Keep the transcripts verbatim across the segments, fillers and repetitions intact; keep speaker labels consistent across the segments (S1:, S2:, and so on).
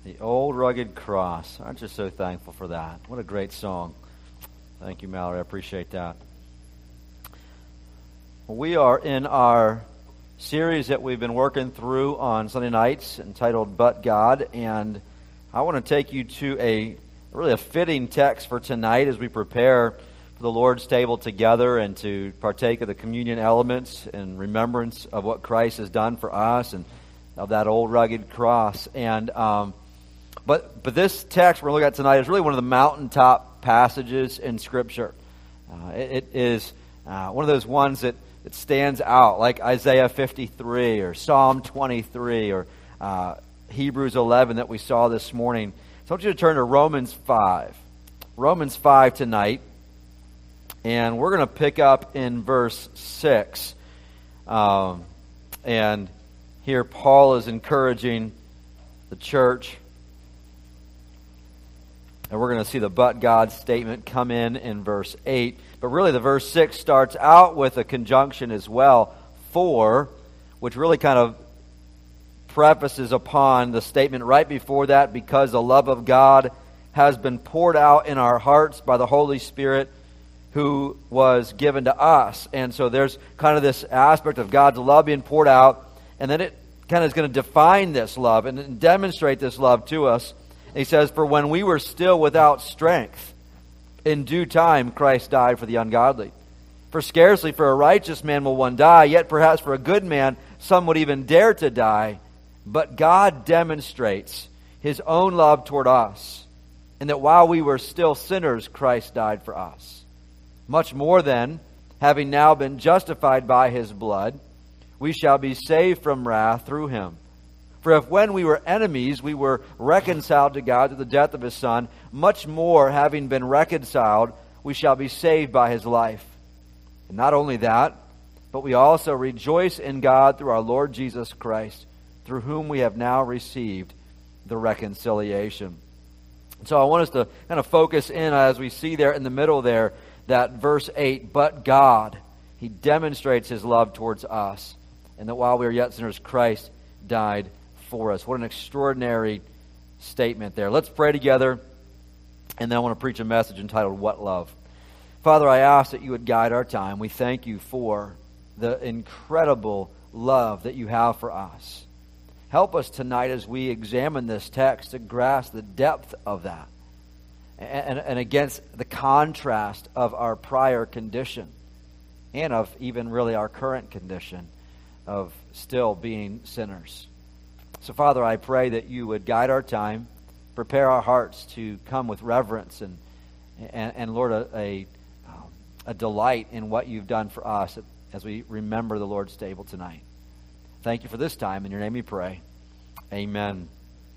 S1: The Old Rugged Cross. Aren't you so thankful for that? What a great song. Thank you, Mallory. I appreciate that. We are in our series that we've been working through on Sunday nights entitled But God, and I want to take you to a really a fitting text for tonight as we prepare for the Lord's table together and to partake of the communion elements in remembrance of what Christ has done for us and of that old rugged cross. And um, but but this text we're looking at tonight is really one of the mountaintop passages in Scripture. Uh, it, it is uh, one of those ones that It stands out, like Isaiah fifty-three or Psalm twenty-three or uh, Hebrews eleven that we saw this morning. So I want you to turn to Romans five. Romans five tonight. And we're going to pick up in verse six. Um, and here Paul is encouraging the church. And we're going to see the but God statement come in in verse eight. But really the verse six starts out with a conjunction as well, for, which really kind of prefaces upon the statement right before that, because the love of God has been poured out in our hearts by the Holy Spirit who was given to us. And so there's kind of this aspect of God's love being poured out, and then it kind of is going to define this love and demonstrate this love to us. He says, for when we were still without strength, in due time Christ died for the ungodly. For scarcely for a righteous man will one die, yet perhaps for a good man some would even dare to die. But God demonstrates His own love toward us, and that while we were still sinners, Christ died for us. Much more then, having now been justified by His blood, we shall be saved from wrath through Him. For if when we were enemies, we were reconciled to God through the death of His Son, much more, having been reconciled, we shall be saved by His life. And not only that, but we also rejoice in God through our Lord Jesus Christ, through whom we have now received the reconciliation. So I want us to kind of focus in as we see there in the middle there, that verse eight, but God, He demonstrates His love towards us, and that while we were yet sinners, Christ died for us. What an extraordinary statement there. Let's pray together, and then I want to preach a message entitled, What Love? Father, I ask that You would guide our time. We thank You for the incredible love that You have for us. Help us tonight as we examine this text to grasp the depth of that, and, and against the contrast of our prior condition, and of even really our current condition of still being sinners. So, Father, I pray that You would guide our time, prepare our hearts to come with reverence and, and, and Lord, a, a, a delight in what You've done for us as we remember the Lord's table tonight. Thank You for this time. In Your name we pray. Amen.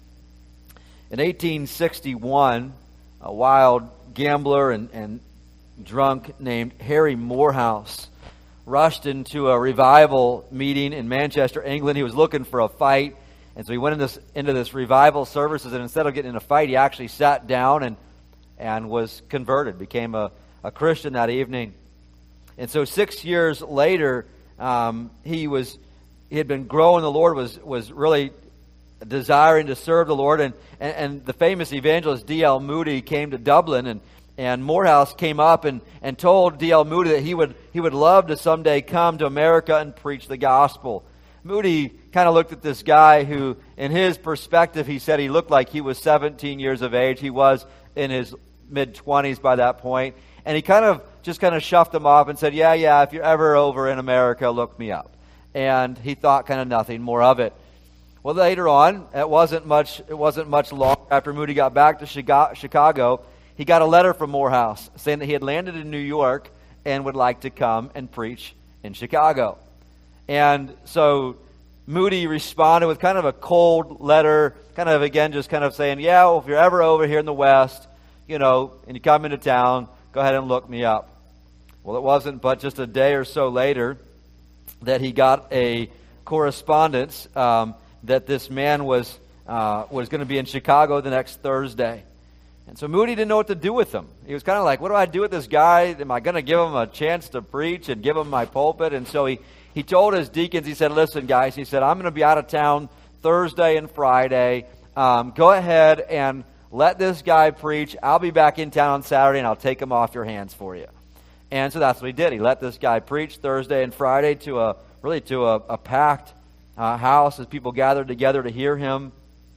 S1: In eighteen sixty-one, a wild gambler and, and drunk named Harry Morehouse rushed into a revival meeting in Manchester, England. He was looking for a fight. And so he went in this, into this revival services, and instead of getting in a fight, he actually sat down and and was converted, became a, a Christian that evening. And so six years later, um, he was he had been growing. The Lord was was really desiring to serve the Lord. And, and, and the famous evangelist D L Moody came to Dublin, and, and Morehouse came up and, and told D L Moody that he would he would love to someday come to America and preach the gospel. Moody kind of looked at this guy who, in his perspective, he said he looked like he was seventeen years of age. He was in his mid-twenties by that point. And he kind of just kind of shuffed him off and said, yeah, yeah, if you're ever over in America, look me up. And he thought kind of nothing more of it. Well, later on, it wasn't much, it wasn't much long after Moody got back to Chicago, he got a letter from Morehouse saying that he had landed in New York and would like to come and preach in Chicago. And so Moody responded with kind of a cold letter, kind of again just kind of saying, yeah, well, if you're ever over here in the West, you know, and you come into town, go ahead and look me up. Well, it wasn't but just a day or so later that he got a correspondence um, that this man was uh, was going to be in Chicago the next Thursday. And so Moody didn't know what to do with him. He was kind of like, what do I do with this guy? Am I going to give him a chance to preach and give him my pulpit? And so he, he told his deacons, he said, listen, guys, he said, I'm going to be out of town Thursday and Friday. um, go ahead and let this guy preach. I'll be back in town on Saturday, and I'll take him off your hands for you. And so that's what he did. He let this guy preach Thursday and Friday to a really to a, a packed uh, house as people gathered together to hear him.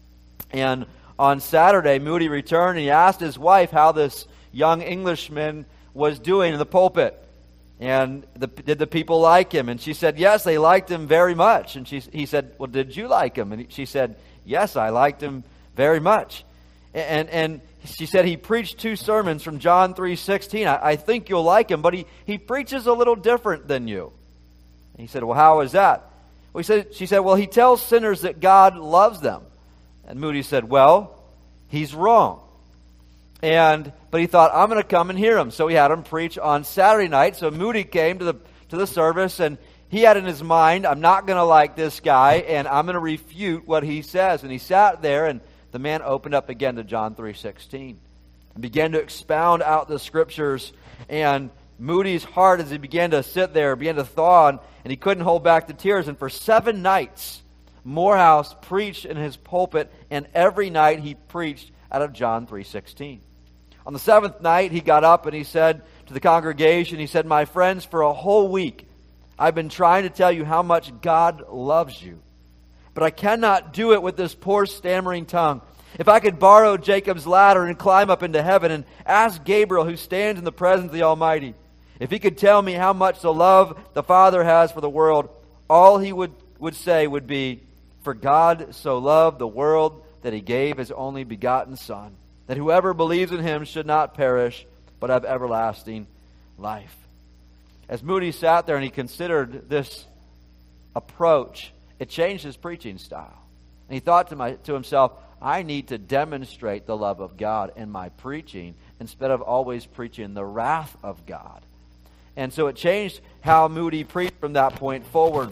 S1: And on Saturday, Moody returned and he asked his wife how this young Englishman was doing in the pulpit. And the, did the people like him? And she said, yes, they liked him very much. And she, he said, well, did you like him? And she said, yes, I liked him very much. And and she said he preached two sermons from John three sixteen. I, I think you'll like him, but he, he preaches a little different than you. And he said, well, how is that? Well, he said, she said, well, he tells sinners that God loves them. And Moody said, well, he's wrong. And but he thought, I'm going to come and hear him. So he had him preach on Saturday night. So Moody came to the to the service, and he had in his mind, I'm not going to like this guy, and I'm going to refute what he says. And he sat there, and the man opened up again to John three sixteen and began to expound out the scriptures. And Moody's heart, as he began to sit there, began to thaw, and, and he couldn't hold back the tears. And for seven nights, Morehouse preached in his pulpit, and every night he preached out of John three sixteen. On the seventh night, he got up and he said to the congregation, he said, my friends, for a whole week, I've been trying to tell you how much God loves you. But I cannot do it with this poor stammering tongue. If I could borrow Jacob's ladder and climb up into heaven and ask Gabriel, who stands in the presence of the Almighty, if he could tell me how much the love the Father has for the world, all he would, would say would be, for God so loved the world that he gave his only begotten Son, that whoever believes in him should not perish, but have everlasting life. As Moody sat there and he considered this approach, it changed his preaching style. And he thought to, my, to himself, I need to demonstrate the love of God in my preaching instead of always preaching the wrath of God. And so it changed how Moody preached from that point forward.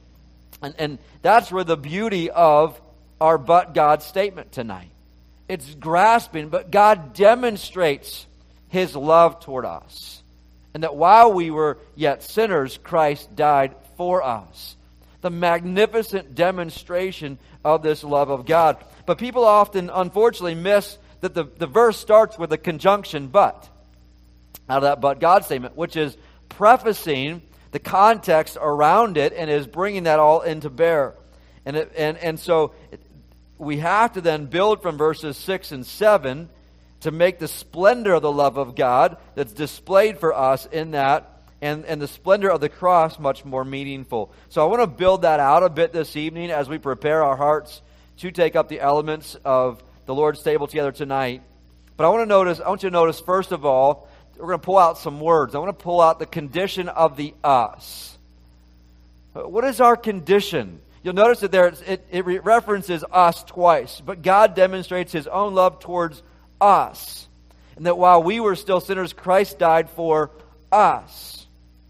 S1: And, and that's where the beauty of our but God statement tonight. It's grasping, but God demonstrates his love toward us. And that while we were yet sinners, Christ died for us. The magnificent demonstration of this love of God. But people often, unfortunately, miss that the, the verse starts with a conjunction but. Out of that but God statement, which is prefacing the context around it and is bringing that all into bear. And, it, and, and so it, we have to then build from verses six and seven to make the splendor of the love of God that's displayed for us in that And, and the splendor of the cross much more meaningful. So I want to build that out a bit this evening as we prepare our hearts to take up the elements of the Lord's table together tonight. But I want to notice, I want you to notice, first of all, we're going to pull out some words. I want to pull out the condition of the us. What is our condition? You'll notice that there it, it references us twice, but God demonstrates his own love towards us. And that while we were still sinners, Christ died for us.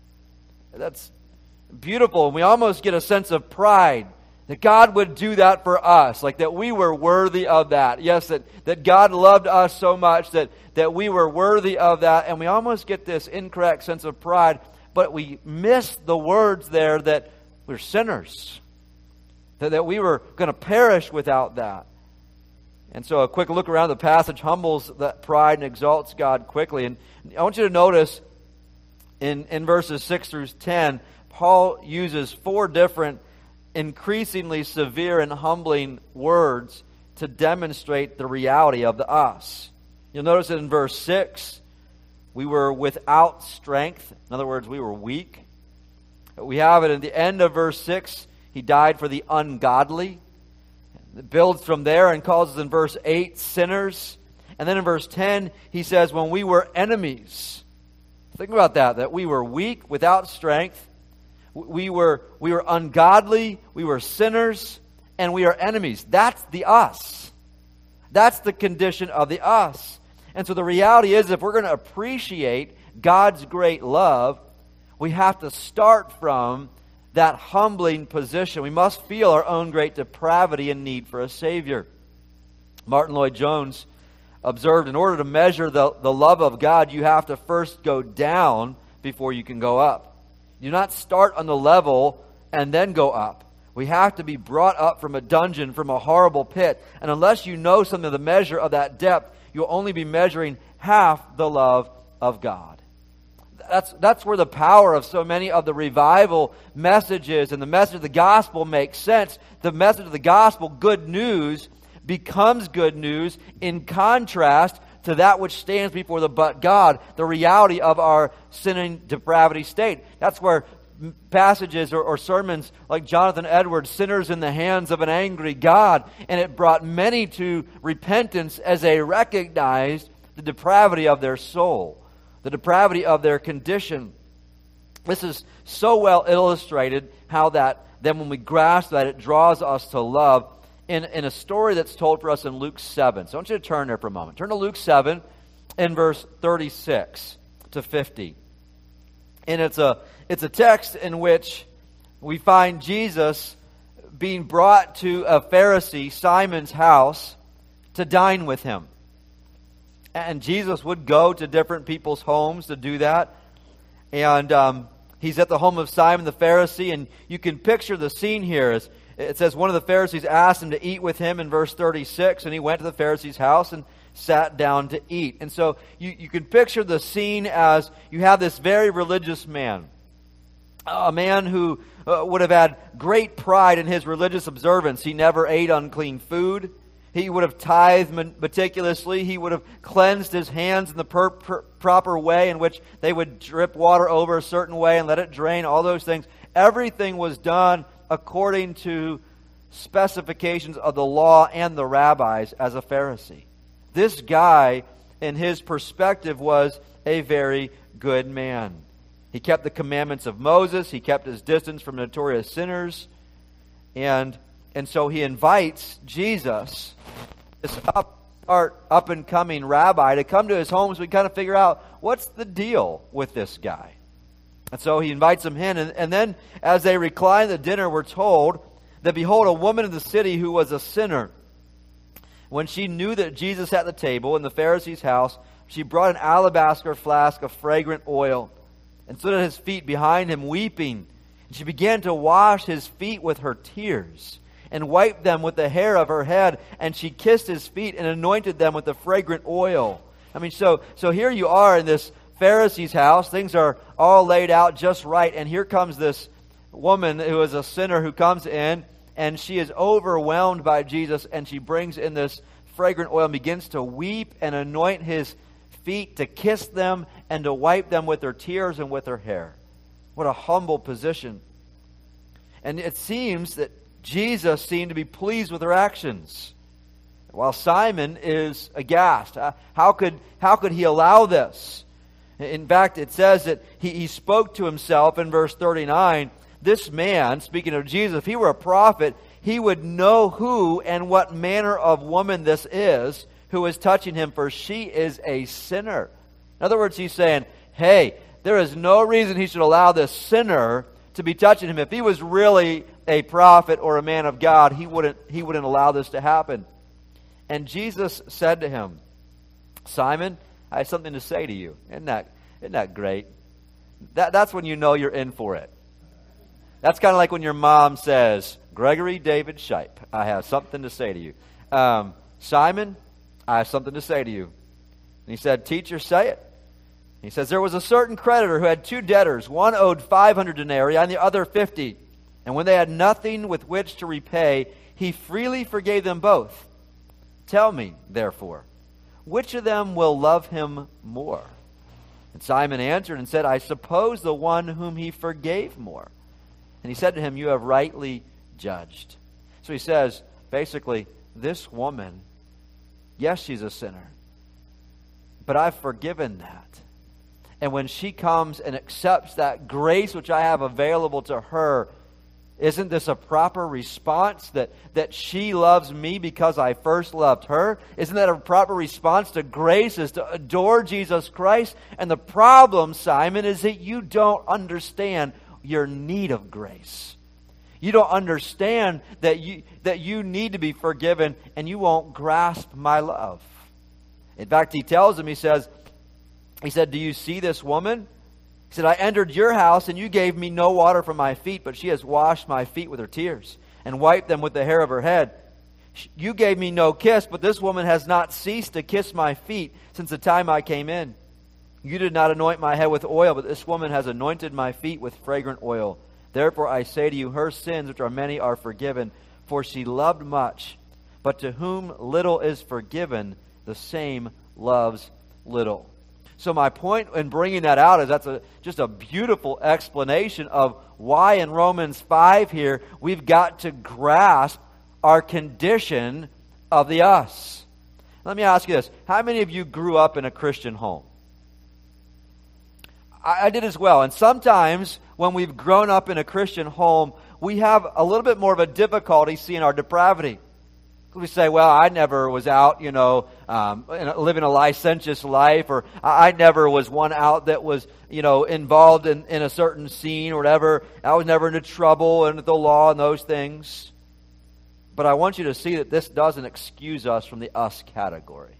S1: That's beautiful. And we almost get a sense of pride that God would do that for us. Like that we were worthy of that. Yes, that, that God loved us so much that, that we were worthy of that. And we almost get this incorrect sense of pride. But we miss the words there that we're sinners. That, that we were going to perish without that. And so a quick look around the passage humbles that pride and exalts God quickly. And I want you to notice In, in verses six through ten, Paul uses four different increasingly severe and humbling words to demonstrate the reality of the us. You'll notice that in verse six, we were without strength. In other words, we were weak. We have it at the end of verse six, he died for the ungodly. It builds from there and calls us in verse eight sinners. And then in verse ten, he says, when we were enemies. Think about that, that we were weak, without strength. We were, we were ungodly, we were sinners, and we are enemies. That's the us. That's the condition of the us. And so the reality is, if we're going to appreciate God's great love, we have to start from that humbling position. We must feel our own great depravity and need for a Savior. Martin Lloyd-Jones observed, in order to measure the, the love of God, you have to first go down before you can go up. You do not start on the level and then go up. We have to be brought up from a dungeon, from a horrible pit. And unless you know something of the measure of that depth, you'll only be measuring half the love of God. That's, that's where the power of so many of the revival messages and the message of the gospel makes sense. The message of the gospel, good news, becomes good news in contrast to that which stands before the but God, the reality of our sinning depravity state. That's where passages or, or sermons like Jonathan Edwards, Sinners in the Hands of an Angry God, and it brought many to repentance as they recognized the depravity of their soul, the depravity of their condition. This is so well illustrated how that then when we grasp that, it draws us to love in, in a story that's told for us in Luke seven. So I want you to turn there for a moment. Turn to Luke seven in verse thirty-six to fifty. And it's a it's a text in which we find Jesus being brought to a Pharisee, Simon's house, to dine with him. And Jesus would go to different people's homes to do that. And um, he's at the home of Simon the Pharisee, and you can picture the scene here. As it says one of the Pharisees asked him to eat with him in verse thirty-six, and he went to the Pharisee's house and sat down to eat. And so you, you can picture the scene as you have this very religious man, a man who uh, would have had great pride in his religious observance. He never ate unclean food. He would have tithed meticulously. He would have cleansed his hands in the per- per- proper way in which they would drip water over a certain way and let it drain, all those things. Everything was done according to specifications of the law and the rabbis as a Pharisee. This guy, in his perspective, was a very good man. He kept the commandments of Moses. He kept his distance from notorious sinners. And, and so he invites Jesus, this upstart, up-and-coming rabbi, to come to his home so we kind of figure out what's the deal with this guy. And so he invites him in. And, and then as they recline at the dinner, we're told that, behold, a woman in the city who was a sinner, when she knew that Jesus at the table in the Pharisee's house, she brought an alabaster flask of fragrant oil and stood at his feet behind him weeping. And she began to wash his feet with her tears and wiped them with the hair of her head. And she kissed his feet and anointed them with the fragrant oil. I mean, so, so here you are in this Pharisee's house. Things are all laid out just right. And here comes this woman who is a sinner who comes in. And she is overwhelmed by Jesus, and she brings in this fragrant oil and begins to weep and anoint his feet, to kiss them and to wipe them with her tears and with her hair. What a humble position. And it seems that Jesus seemed to be pleased with her actions, while Simon is aghast. How could, how could he allow this? In fact, it says that he, he spoke to himself in verse thirty-nine. This man, speaking of Jesus, if he were a prophet, he would know who and what manner of woman this is who is touching him, for she is a sinner. In other words, he's saying, hey, there is no reason he should allow this sinner to be touching him. If he was really a prophet or a man of God, he wouldn't, he wouldn't allow this to happen. And Jesus said to him, Simon, I have something to say to you. Isn't that, isn't that great? That, that's when you know you're in for it. That's kind of like when your mom says, Gregory David Shipe, I have something to say to you. Um, Simon, I have something to say to you. And he said, Teacher, say it. He says, there was a certain creditor who had two debtors. One owed five hundred denarii and the other fifty. And when they had nothing with which to repay, he freely forgave them both. Tell me, therefore, which of them will love him more? And Simon answered and said, I suppose the one whom he forgave more. And he said to him, you have rightly judged. So he says, basically, this woman, yes, she's a sinner, but I've forgiven that. And when she comes and accepts that grace which I have available to her, isn't this a proper response that, that she loves me because I first loved her? Isn't that a proper response to grace, is to adore Jesus Christ? And the problem, Simon, is that you don't understand your need of grace. You don't understand that you that you need to be forgiven, and you won't grasp my love. In fact, he tells him, he says, he said, do you see this woman? He said, I entered your house and you gave me no water for my feet, but she has washed my feet with her tears and wiped them with the hair of her head. You gave me no kiss, but this woman has not ceased to kiss my feet since the time I came in. You did not anoint my head with oil, but this woman has anointed my feet with fragrant oil. Therefore I say to you, her sins, which are many, are forgiven, for she loved much. But to whom little is forgiven, the same loves little. So my point in bringing that out is that's a, just a beautiful explanation of why in Romans five here we've got to grasp our condition of the us. Let me ask you this. How many of you grew up in a Christian home? I, I did as well. And sometimes when we've grown up in a Christian home, we have a little bit more of a difficulty seeing our depravity. We say, well, I never was out, you know, um, living a licentious life, or I never was one out that was, you know, involved in, in a certain scene or whatever. I was never into trouble and the law and those things. But I want you to see that this doesn't excuse us from the us category.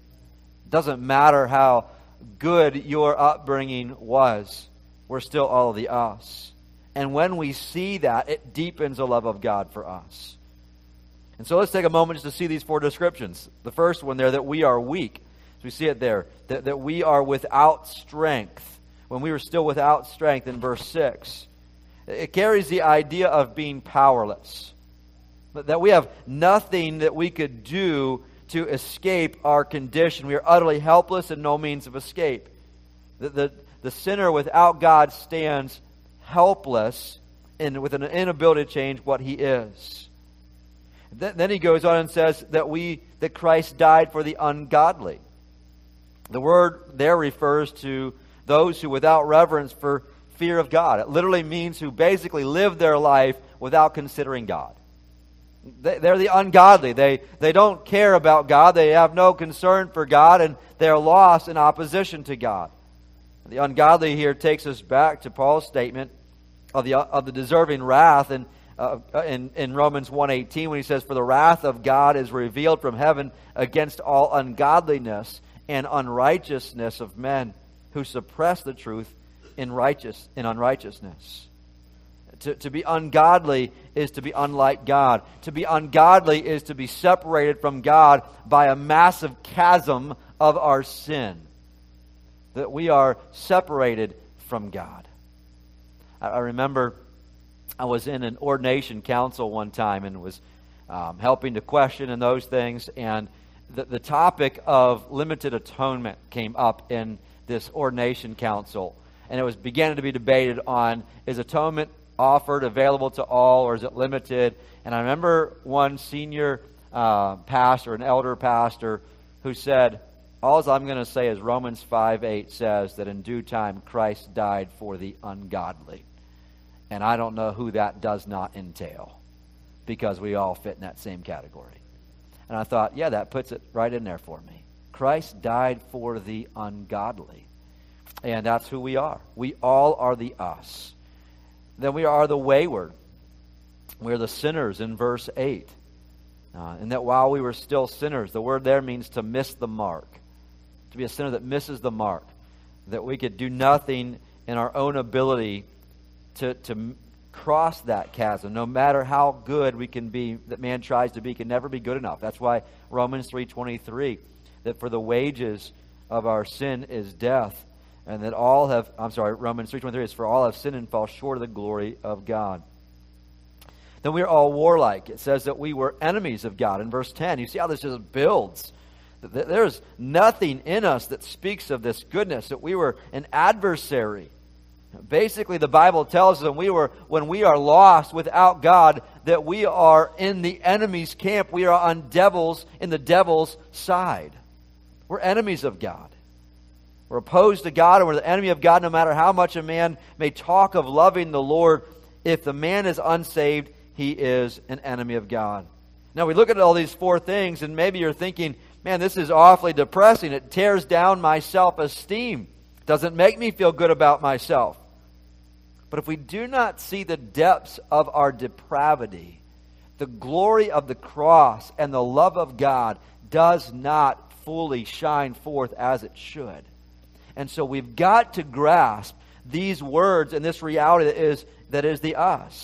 S1: It doesn't matter how good your upbringing was. We're still all of the us. And when we see that, it deepens the love of God for us. And so let's take a moment just to see these four descriptions. The first one there, that we are weak. So we see it there, that, that we are without strength. When we were still without strength in verse six. It carries the idea of being powerless. That we have nothing that we could do to escape our condition. We are utterly helpless and no means of escape. The, the, the sinner without God stands helpless and with an inability to change what he is. Then he goes on and says that we that Christ died for the ungodly. The word there refers to those who without reverence for fear of God. It literally means who basically live their life without considering God. They're the ungodly. They, they don't care about God. They have no concern for God, and they're lost in opposition to God. The ungodly here takes us back to Paul's statement of the, of the deserving wrath and Uh, in, in Romans one eighteen, when he says, for the wrath of God is revealed from heaven against all ungodliness and unrighteousness of men who suppress the truth in righteous in unrighteousness. To, to be ungodly is to be unlike God. To be ungodly is to be separated from God by a massive chasm of our sin. That we are separated from God. I, I remember I was in an ordination council one time and was um, helping to question and those things, and the, the topic of limited atonement came up in this ordination council, and it was beginning to be debated on, is atonement offered, available to all, or is it limited? And I remember one senior uh, pastor, an elder pastor, who said, all I'm going to say is Romans five eight says that in due time Christ died for the ungodly. And I don't know who that does not entail, because we all fit in that same category. And I thought, yeah, that puts it right in there for me. Christ died for the ungodly. And that's who we are. We all are the us. Then we are the wayward. We're the sinners in verse eight. Uh, and that while we were still sinners, the word there means to miss the mark. To be a sinner that misses the mark. That we could do nothing in our own ability To, to cross that chasm. No matter how good we can be, that man tries to be, can never be good enough. That's why Romans three twenty-three, that for the wages of our sin is death, and that all have, I'm sorry, Romans three twenty-three is for all have sinned and fall short of the glory of God. Then we are all warlike. It says that we were enemies of God in verse ten. You see how this just builds. There's nothing in us that speaks of this goodness, that we were an adversary. Basically, the Bible tells us when we were when we are lost without God, that we are in the enemy's camp. We are on devils in the devil's side. We're enemies of God. We're opposed to God, and we're the enemy of God. No matter how much a man may talk of loving the Lord, if the man is unsaved, he is an enemy of God. Now we look at all these four things, and maybe you're thinking, "Man, this is awfully depressing. It tears down my self-esteem. Doesn't make me feel good about myself." But if we do not see the depths of our depravity, the glory of the cross and the love of God does not fully shine forth as it should. And so we've got to grasp these words and this reality that is, that is the us.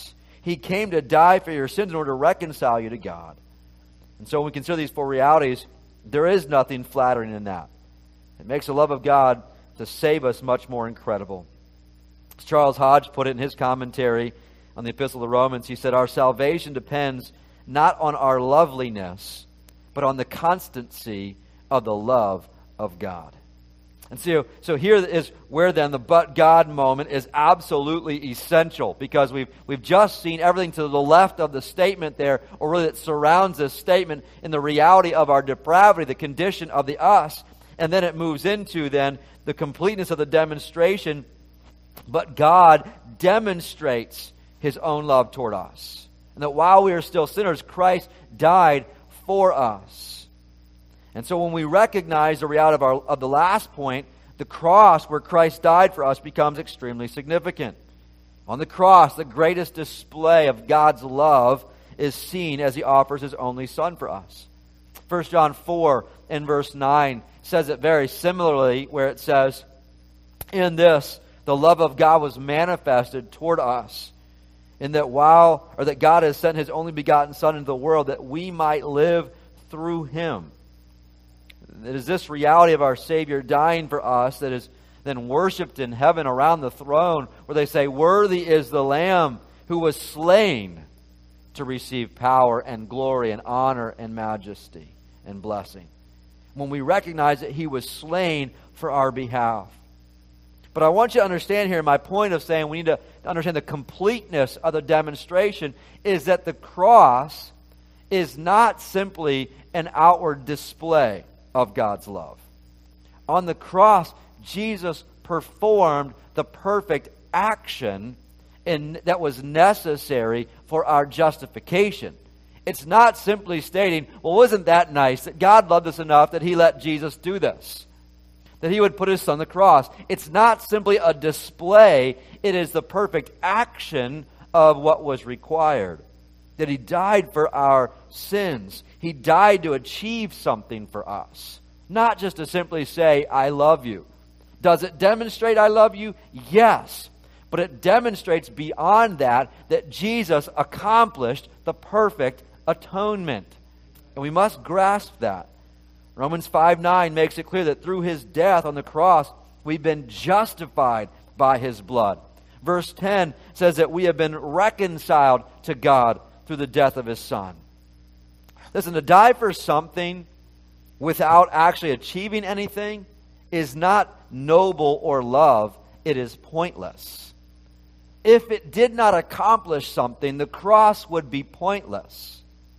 S1: He came to die for your sins in order to reconcile you to God. And so when we consider these four realities, there is nothing flattering in that. It makes the love of God to save us much more incredible. As Charles Hodge put it in his commentary on the Epistle to the Romans, he said, our salvation depends not on our loveliness, but on the constancy of the love of God. And so, so here is where then the but God moment is absolutely essential, because we've, we've just seen everything to the left of the statement there, or really that surrounds this statement, in the reality of our depravity, the condition of the us. And then it moves into then the completeness of the demonstration. But God demonstrates His own love toward us. And that while we are still sinners, Christ died for us. And so when we recognize the reality of, our, of the last point, the cross where Christ died for us becomes extremely significant. On the cross, the greatest display of God's love is seen as He offers His only Son for us. First John four and verse nine says it very similarly, where it says, in this, the love of God was manifested toward us, in that while, or that God has sent His only begotten Son into the world, that we might live through Him. It is this reality of our Savior dying for us that is then worshipped in heaven around the throne, where they say, worthy is the Lamb who was slain to receive power and glory and honor and majesty and blessing. When we recognize that He was slain for our behalf. But I want you to understand here, my point of saying we need to understand the completeness of the demonstration is that the cross is not simply an outward display of God's love. On the cross, Jesus performed the perfect action in, that was necessary for our justification. It's not simply stating, well, wasn't that nice that God loved us enough that He let Jesus do this, that He would put His Son on the cross. It's not simply a display. It is the perfect action of what was required. That He died for our sins. He died to achieve something for us. Not just to simply say, I love you. Does it demonstrate I love you? Yes. But it demonstrates beyond that that Jesus accomplished the perfect atonement. And we must grasp that. Romans five nine makes it clear that through His death on the cross, we've been justified by His blood. Verse ten says that we have been reconciled to God through the death of His Son. Listen, to die for something without actually achieving anything is not noble or love. It is pointless. If it did not accomplish something, the cross would be pointless.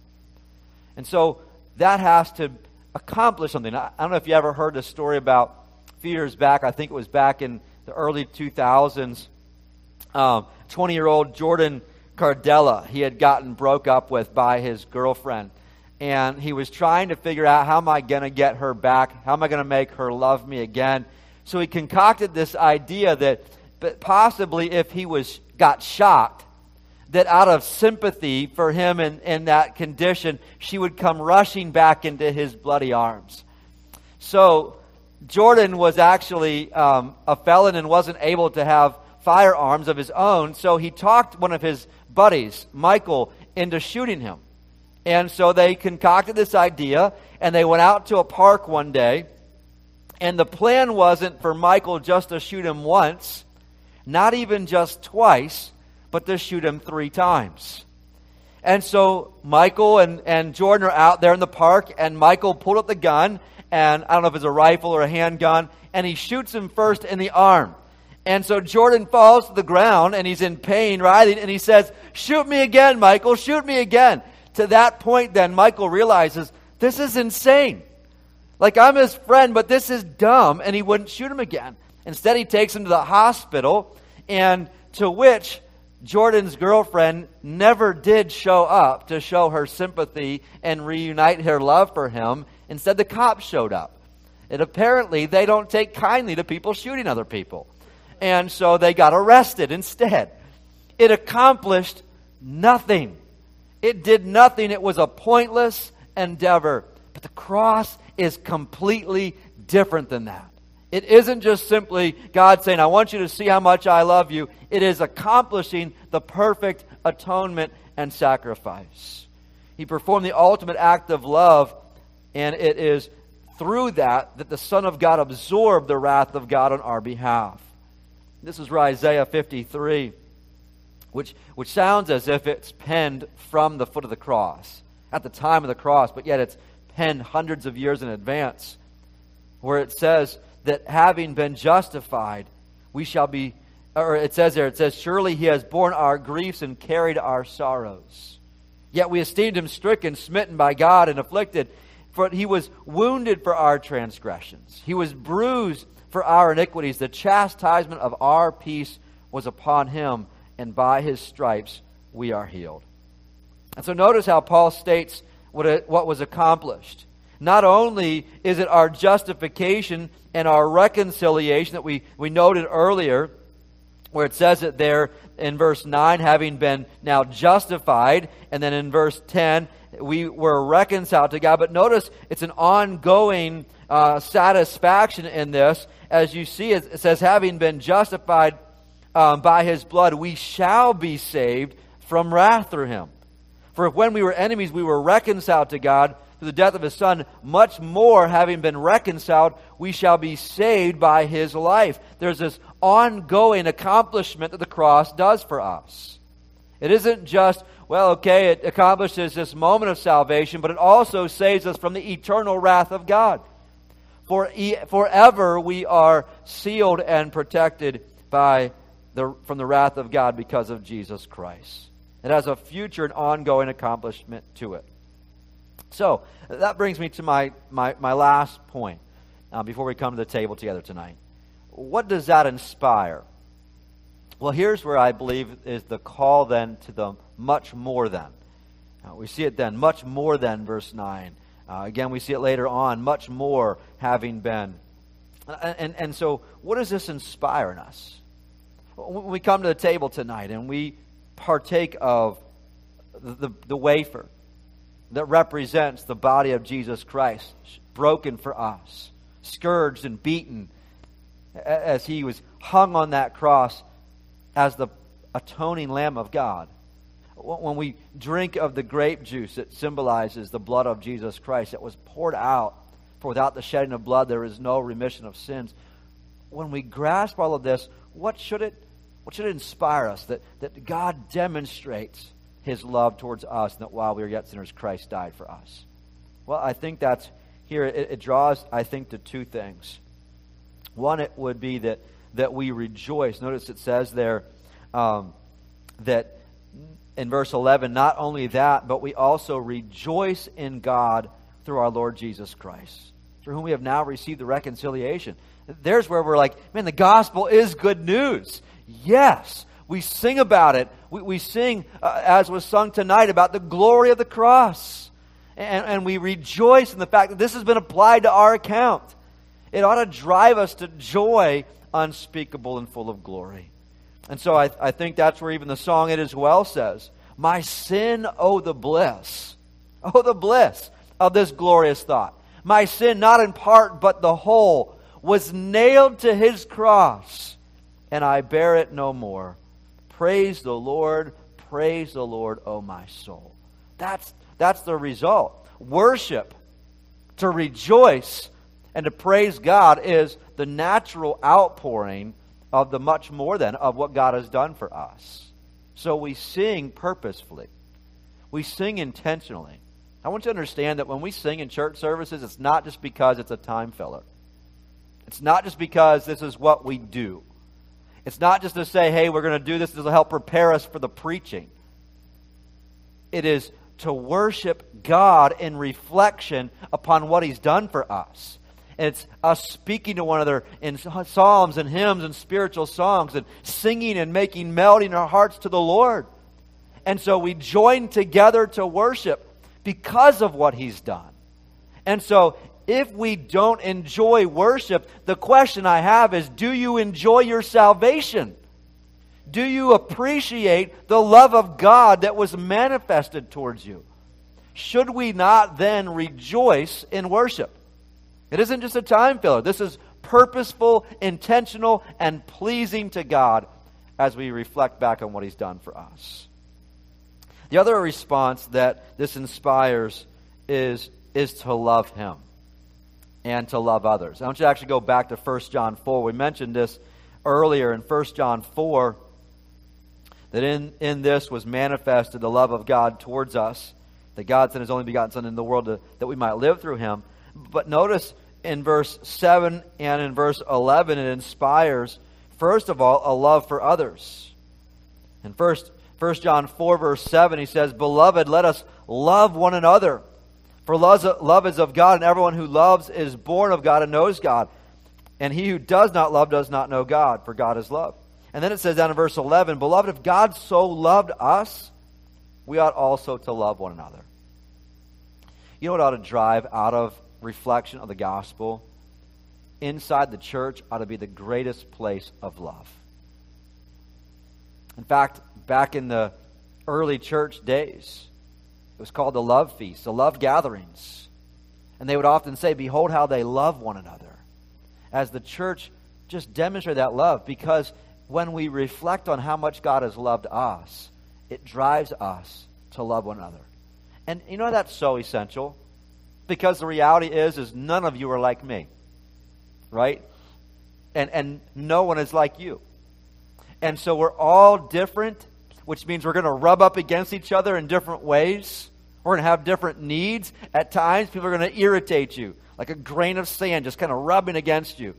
S1: And so that has to accomplish something. I don't know if you ever heard the story about a few years back, I think it was back in the early two thousands, um, twenty-year-old Jordan Cardella, he had gotten broke up with by his girlfriend. And he was trying to figure out, how am I going to get her back? How am I going to make her love me again? So he concocted this idea that but possibly if he was got shocked, that out of sympathy for him in, in that condition, she would come rushing back into his bloody arms. So Jordan was actually um, a felon and wasn't able to have firearms of his own. So he talked one of his buddies, Michael, into shooting him. And so they concocted this idea, and they went out to a park one day. And the plan wasn't for Michael just to shoot him once, not even just twice, but to shoot him three times. And so Michael and, and Jordan are out there in the park, and Michael pulled up the gun, and I don't know if it's a rifle or a handgun, and he shoots him first in the arm. And so Jordan falls to the ground, and he's in pain, writhing, and he says, "Shoot me again, Michael, shoot me again." To that point then, Michael realizes, this is insane. Like, I'm his friend, but this is dumb, and he wouldn't shoot him again. Instead, he takes him to the hospital, and to which Jordan's girlfriend never did show up to show her sympathy and reunite her love for him. Instead, the cops showed up. And apparently, they don't take kindly to people shooting other people. And so they got arrested instead. It accomplished nothing. It did nothing. It was a pointless endeavor. But the cross is completely different than that. It isn't just simply God saying, I want you to see how much I love you. It is accomplishing the perfect atonement and sacrifice. He performed the ultimate act of love, and it is through that that the Son of God absorbed the wrath of God on our behalf. This is where Isaiah fifty-three, which, which sounds as if it's penned from the foot of the cross, at the time of the cross, but yet it's penned hundreds of years in advance, where it says that having been justified, we shall be, or it says there, it says, surely he has borne our griefs and carried our sorrows. Yet we esteemed him stricken, smitten by God, and afflicted. For he was wounded for our transgressions. He was bruised for our iniquities. The chastisement of our peace was upon him, and by his stripes we are healed. And so notice how Paul states what, it, what was accomplished. Not only is it our justification and our reconciliation that we, we noted earlier, where it says it there in verse nine, having been now justified, and then in verse ten, we were reconciled to God. But notice it's an ongoing uh, satisfaction in this. As you see, it says, having been justified um, by his blood, we shall be saved from wrath through him. For if when we were enemies, we were reconciled to God through the death of his Son, much more, having been reconciled, we shall be saved by his life. There's this ongoing accomplishment that the cross does for us. It isn't just, well, okay, it accomplishes this moment of salvation, but it also saves us from the eternal wrath of God. For e- forever we are sealed and protected by the, from the wrath of God because of Jesus Christ. It has a future and ongoing accomplishment to it. So, that brings me to my, my, my last point uh, before we come to the table together tonight. What does that inspire? Well, here's where I believe is the call then to the much more than. Uh, we see it then, much more than, verse nine. Uh, again, we see it later on, much more having been. And, and, and so, what does this inspire in us? When we come to the table tonight and we partake of the, the, the wafer that represents the body of Jesus Christ, broken for us, scourged and beaten as he was hung on that cross as the atoning Lamb of God. When we drink of the grape juice, it symbolizes the blood of Jesus Christ that was poured out, for without the shedding of blood there is no remission of sins. When we grasp all of this, what should it what should it inspire us? That, that God demonstrates his love towards us, and that while we were yet sinners, Christ died for us. Well, I think that's here, it, it draws, I think, to two things. One, it would be that, that we rejoice. Notice it says there um, that in verse eleven, not only that, but we also rejoice in God through our Lord Jesus Christ, through whom we have now received the reconciliation. There's where we're like, man, the gospel is good news. Yes, we sing about it. We, we sing, uh, as was sung tonight, about the glory of the cross. And, and we rejoice in the fact that this has been applied to our account. It ought to drive us to joy unspeakable and full of glory. And so I, I think that's where even the song It Is Well says, my sin, oh the bliss, oh the bliss of this glorious thought. My sin, not in part but the whole, was nailed to his cross, and I bear it no more. Praise the Lord, praise the Lord, O my soul. That's, that's the result. Worship, to rejoice, and to praise God is the natural outpouring of the much more than of what God has done for us. So we sing purposefully. We sing intentionally. I want you to understand that when we sing in church services, it's not just because it's a time filler. It's not just because this is what we do. It's not just to say, hey, we're going to do this. This will help prepare us for the preaching. It is to worship God in reflection upon what he's done for us. And it's us speaking to one another in psalms and hymns and spiritual songs and singing and making melody in our hearts to the Lord. And so we join together to worship because of what he's done. And so if we don't enjoy worship, the question I have is, do you enjoy your salvation? Do you appreciate the love of God that was manifested towards you? Should we not then rejoice in worship? It isn't just a time filler. This is purposeful, intentional, and pleasing to God as we reflect back on what He's done for us. The other response that this inspires is, is to love Him and to love others. I want you to actually go back to First John four. We mentioned this earlier in First John four, that in, in this was manifested the love of God towards us, that God sent His only begotten Son into the world to, that we might live through Him. But notice in verse seven and in verse eleven, it inspires, first of all, a love for others. In first, First John four, verse seven, he says, "Beloved, let us love one another. For love is of God, and everyone who loves is born of God and knows God. And he who does not love does not know God, for God is love." And then it says down in verse eleven, "Beloved, if God so loved us, we ought also to love one another." You know what ought to drive out of reflection of the gospel? Inside the church ought to be the greatest place of love. In fact, back in the early church days, it was called the love feast, the love gatherings. And they would often say, "Behold how they love one another." As the church just demonstrated that love, because when we reflect on how much God has loved us, it drives us to love one another. And you know that's so essential, because the reality is, is none of you are like me, right? And and no one is like you. And so we're all different, which means we're going to rub up against each other in different ways. We're going to have different needs. At times, people are going to irritate you, like a grain of sand just kind of rubbing against you.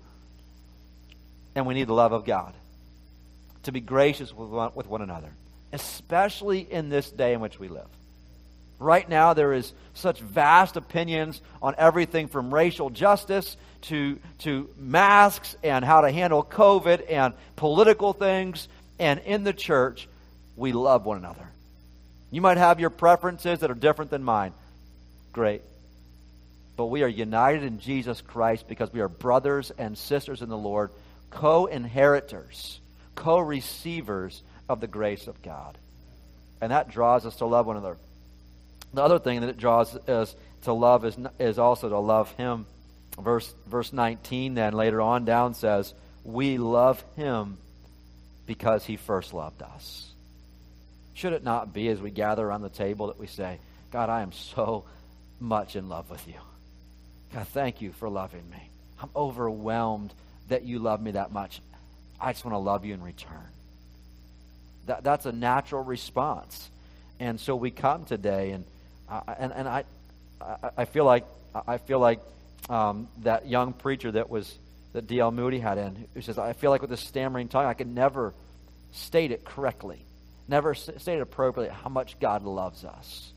S1: And we need the love of God to be gracious with one, with one another, especially in this day in which we live. Right now, there is such vast opinions on everything from racial justice to, to masks and how to handle COVID and political things. And in the church, we love one another. You might have your preferences that are different than mine. Great. But we are united in Jesus Christ because we are brothers and sisters in the Lord, co-inheritors, co-receivers of the grace of God. And that draws us to love one another. The other thing that it draws us to love is, is also to love Him. Verse, verse nineteen then later on down says, "We love Him because He first loved us." Should it not be as we gather around the table that we say, "God, I am so much in love with you. God, thank you for loving me. I'm overwhelmed that you love me that much. I just want to love you in return." That, that's a natural response. And so we come today, and uh, and and I I feel like I feel like um, that young preacher that was that D L Moody had in, who says, "I feel like with this stammering tongue, I could never state it correctly, never state it appropriately how much God loves us."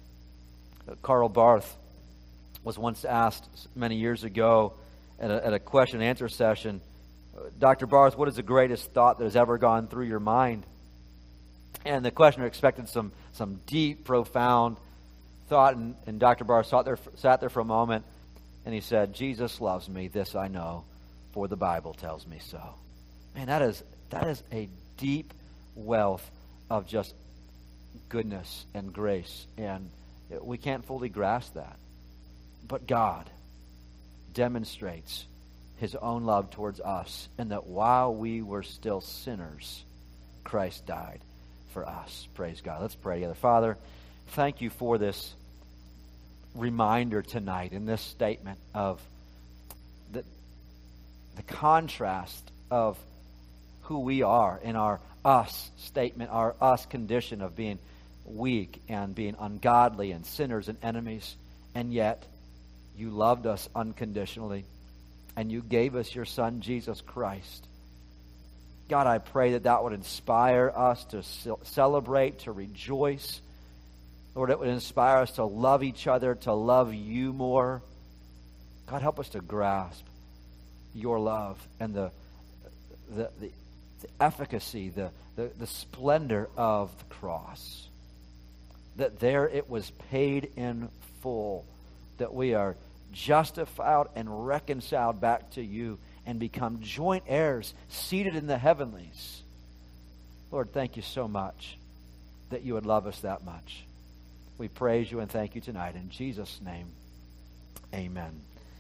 S1: Karl Barth was once asked many years ago at a, at a question and answer session, "Doctor Barth, what is the greatest thought that has ever gone through your mind?" And the questioner expected some some deep, profound thought, and, and Doctor Barth sat there, sat there for a moment, and he said, "Jesus loves me, this I know, for the Bible tells me so." Man, that is that is a deep wealth of just goodness and grace, and we can't fully grasp that. But God demonstrates His own love towards us, and that while we were still sinners, Christ died for us. Praise God. Let's pray together. Father, thank you for this reminder tonight in this statement of the, the contrast of who we are in our us statement, our us condition of being weak and being ungodly and sinners and enemies, and yet you loved us unconditionally and you gave us your Son, Jesus Christ. God, I pray that that would inspire us to celebrate, to rejoice. Lord, it would inspire us to love each other, to love you more. God, help us to grasp your love and the the, the, the efficacy, the, the, the splendor of the cross. That there it was paid in full, that we are justified and reconciled back to you and become joint heirs, seated in the heavenlies. Lord, thank you so much that you would love us that much. We praise you and thank you tonight. In Jesus' name, amen.